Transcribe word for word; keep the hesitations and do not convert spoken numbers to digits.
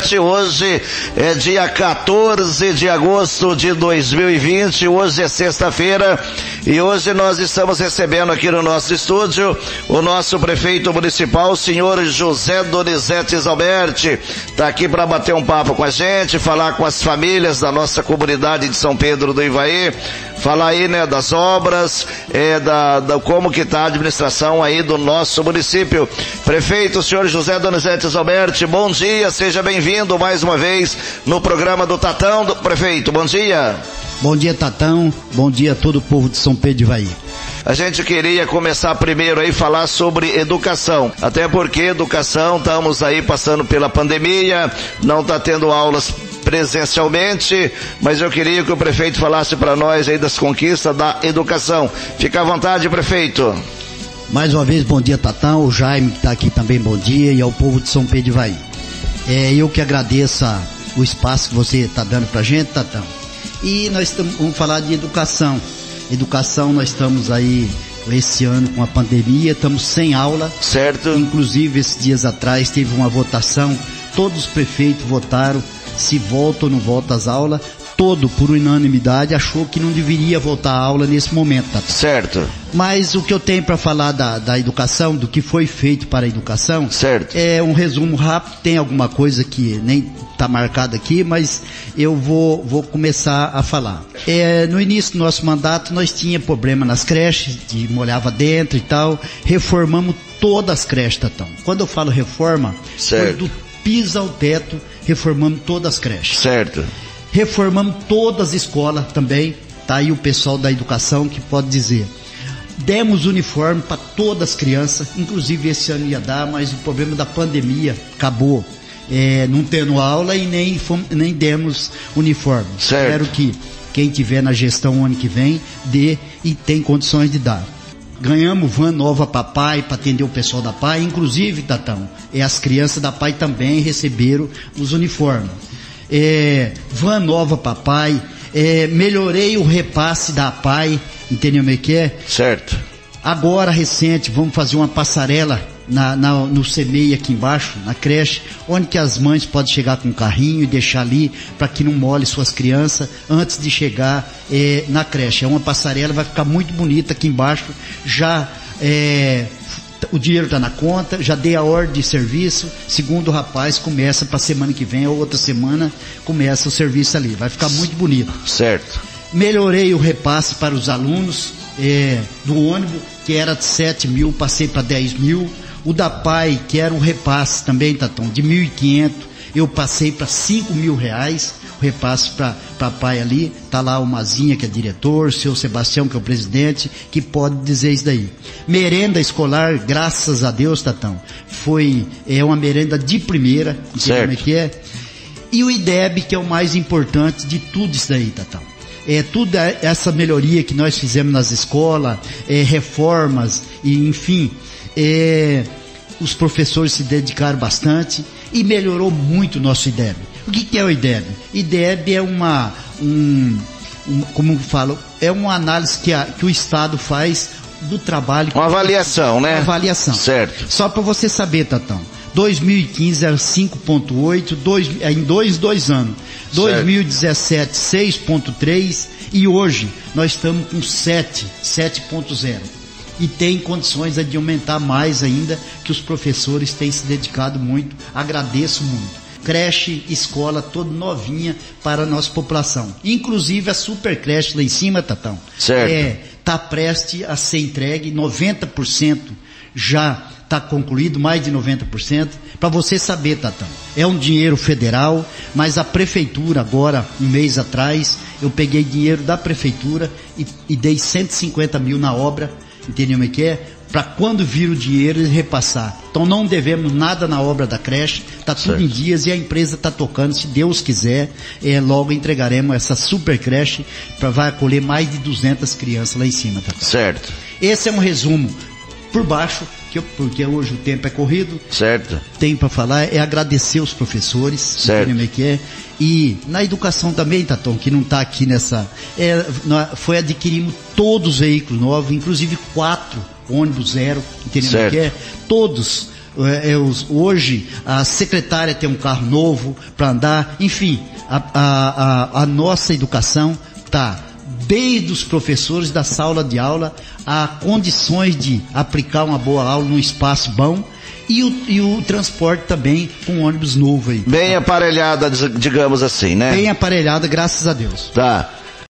sete, hoje é dia quatorze de agosto de dois mil e vinte, hoje é sexta-feira e hoje nós estamos recebendo aqui no nosso estúdio o nosso prefeito municipal, o senhor José Donizete Zalberti, está aqui para bater um papo com a gente, falar com as famílias da nossa comunidade de São Pedro do Ivaí, falar aí, né, das obras, é, da, da, como que está a administração aí do nosso município. Prefeito, senhor José Donizete Zalberti, bom dia, seja bem-vindo mais uma vez no programa do Tatão. Do prefeito, bom dia. Bom dia, Tatão, bom dia a todo o povo de São Pedro de Ivaí. A gente queria começar primeiro aí falar sobre educação, até porque educação, estamos aí passando pela pandemia, não está tendo aulas presencialmente, mas eu queria que o prefeito falasse para nós aí das conquistas da educação. Fica à vontade, prefeito. Mais uma vez, bom dia, Tatão, o Jaime que está aqui também, bom dia, e ao povo de São Pedro de Ivaí. É, eu que agradeço a, o espaço que você está dando para a gente, Tatão. E nós tamo, vamos falar de educação. Educação, nós estamos aí esse ano com a pandemia, estamos sem aula. Certo. Inclusive, esses dias atrás teve uma votação, todos os prefeitos votaram se volta ou não volta às aulas. Todo, por unanimidade, achou que não deveria voltar à aula nesse momento. Tá? Certo. Mas o que eu tenho para falar da, da educação, do que foi feito para a educação, certo, é um resumo rápido. Tem alguma coisa que nem está marcada aqui, mas eu vou, vou começar a falar. É, no início do nosso mandato, nós tínhamos problema nas creches, de molhava dentro e tal. Reformamos todas as creches, Tatão. Quando eu falo reforma, certo, foi do piso ao teto, reformamos todas as creches. Certo. Reformamos todas as escolas também, tá aí o pessoal da educação que pode dizer. Demos uniforme para todas as crianças, inclusive esse ano ia dar, mas o problema da pandemia acabou, é, não tendo aula e nem, fomos, nem demos uniforme. Certo. Espero que quem tiver na gestão o ano que vem dê e tem condições de dar. Ganhamos van nova para Pai, para atender o pessoal da Pai, inclusive, Tatão, e as crianças da Pai também receberam os uniformes. É, van nova papai, é, melhorei o repasse da Pai, entendeu como é que é? Certo. Agora, recente, vamos fazer uma passarela na, na, no C M E I aqui embaixo, na creche, onde que as mães podem chegar com um carrinho e deixar ali, para que não molhe suas crianças antes de chegar é, na creche. É uma passarela, vai ficar muito bonita aqui embaixo, já é, o dinheiro está na conta, já dei a ordem de serviço, segundo o rapaz, começa para a semana que vem ou outra semana, começa o serviço ali, vai ficar muito bonito. Certo. Melhorei o repasse para os alunos é, do ônibus, que era de sete mil, passei para dez mil, o da Pai, que era o repasse também, Tatão, de mil e quinhentos, eu passei para cinco mil reais, o repasse para a Pai ali, tá lá o Mazinha, que é diretor, o seu Sebastião, que é o presidente, que pode dizer isso daí. Merenda escolar, graças a Deus, Tatão, foi, é uma merenda de primeira, certo, como é que é? E o I D E B, que é o mais importante de tudo isso daí, Tatão. É, toda essa melhoria que nós fizemos nas escolas, é, reformas, e enfim, é, os professores se dedicaram bastante e melhorou muito o nosso I D E B. O que, que é o I D E B? I D E B é uma, um, um, como eu falo, é uma análise que, a, que o Estado faz do trabalho. Uma avaliação, né? Uma avaliação. Certo. Só para você saber, Tatão, dois mil e quinze era cinco ponto oito, dois, em dois, dois anos. dois mil e dezessete, seis ponto três e hoje nós estamos com sete, sete ponto zero. E tem condições de aumentar mais ainda, que os professores têm se dedicado muito, agradeço muito. Creche, escola, toda novinha para a nossa população. Inclusive a super creche lá em cima, Tatão, certo, é, tá prestes a ser entregue, noventa por cento já está concluído, mais de noventa por cento. Para você saber, Tatão, é um dinheiro federal, mas a prefeitura agora, um mês atrás, eu peguei dinheiro da prefeitura e, e dei cento e cinquenta mil na obra, entendeu como é que é? Para quando vir o dinheiro repassar. Então não devemos nada na obra da creche, está tudo certo, em dias e a empresa está tocando, se Deus quiser, é, logo entregaremos essa super creche para vai acolher mais de duzentas crianças lá em cima. Tatão. Certo. Esse é um resumo por baixo, que eu, porque hoje o tempo é corrido. Certo. Tem para falar, é agradecer os professores, certo, como é que é. E na educação também, Tatão, que não está aqui nessa, é, foi adquirimos todos os veículos novos, inclusive quatro ônibus zero, entendeu o que é? Todos é, os, hoje a secretária tem um carro novo para andar, enfim, a, a, a, a nossa educação está desde os professores da sala de aula a condições de aplicar uma boa aula num espaço bom. E o, e o transporte também com um ônibus novo aí. Bem aparelhada, digamos assim, né? Bem aparelhada, graças a Deus. Tá.